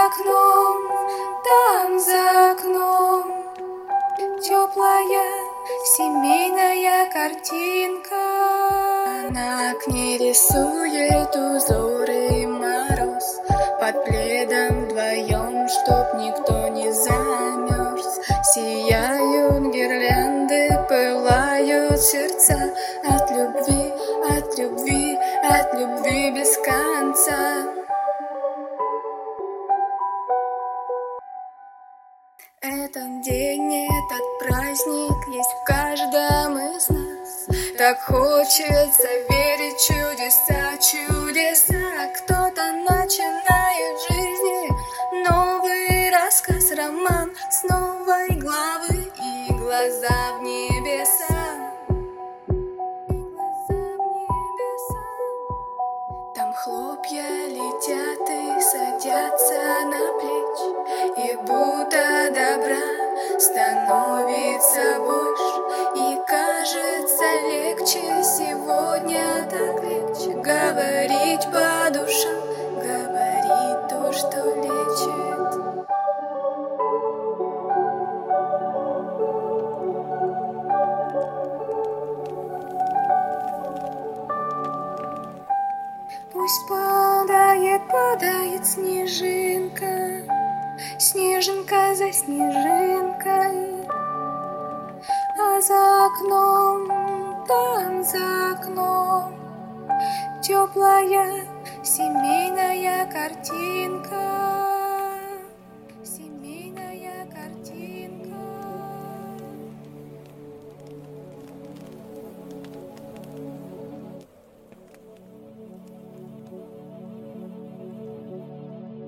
окном, там за окном теплая семейная картинка. На окне рисует узоры мороз, под пледом вдвоем, чтоб никто не замерз. Сияют гирлянды, пылают сердца от любви, от любви, от любви без конца. Этот день, этот праздник есть в каждом из нас. Так хочется верить в чудеса, чудеса. Кто-то начинает в жизни новый рассказ, роман с новой главы и глаза в небеса. Там хлопья летят и садятся на плечи, и будто добра становится больше, и кажется легче сегодня, так легче говорить по душам, говорить то, что лечит. Пусть падает, падает снежинка, снежинка за снежинкой, а за окном, там за окном теплая семейная